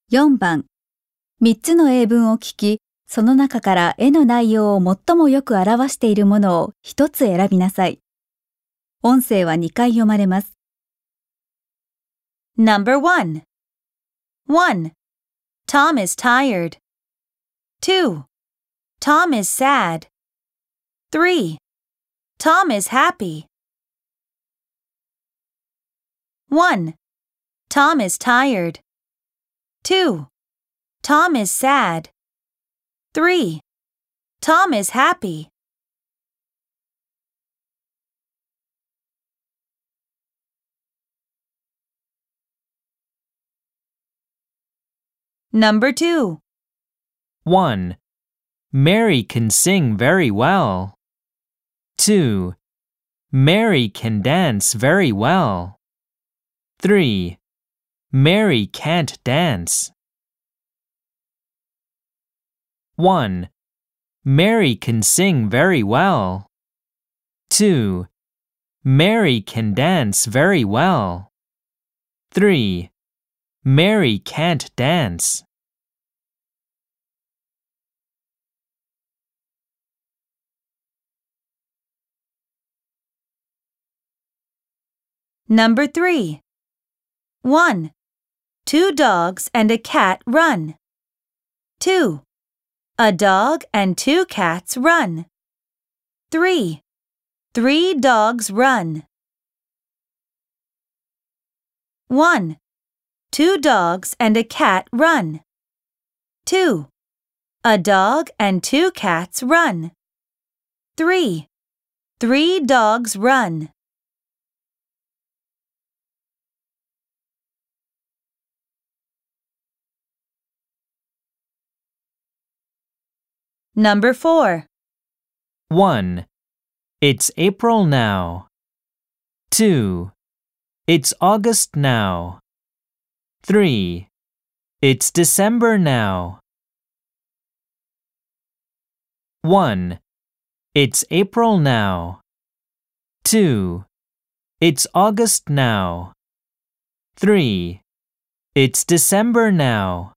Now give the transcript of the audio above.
4番、3つの英文を聞き、その中から絵の内容を最もよく表しているものを1つ選びなさい。音声は2回読まれます。 Number 1. Tom is tired. 2. Tom is sad. 3. Tom is happy. 1. Tom is tired. 2. Tom is sad. 3. Tom is happy. Number 2. 1. Mary can sing very well. 2. Mary can dance very well. 3. Mary can't dance. 1. Mary can sing very well. 2. Mary can dance very well. 3. Mary can't dance. Number 3. 1. 2 dogs and a cat run. 2. A dog and 2 cats run. 3. 3 dogs run. 1. 2 dogs and a cat run. 2. A dog and 2 cats run. 3. 3 dogs run. Number 4. 1. It's April now. 2. It's August now. 3. It's December now. 1. It's April now. 2. It's August now. 3. It's December now.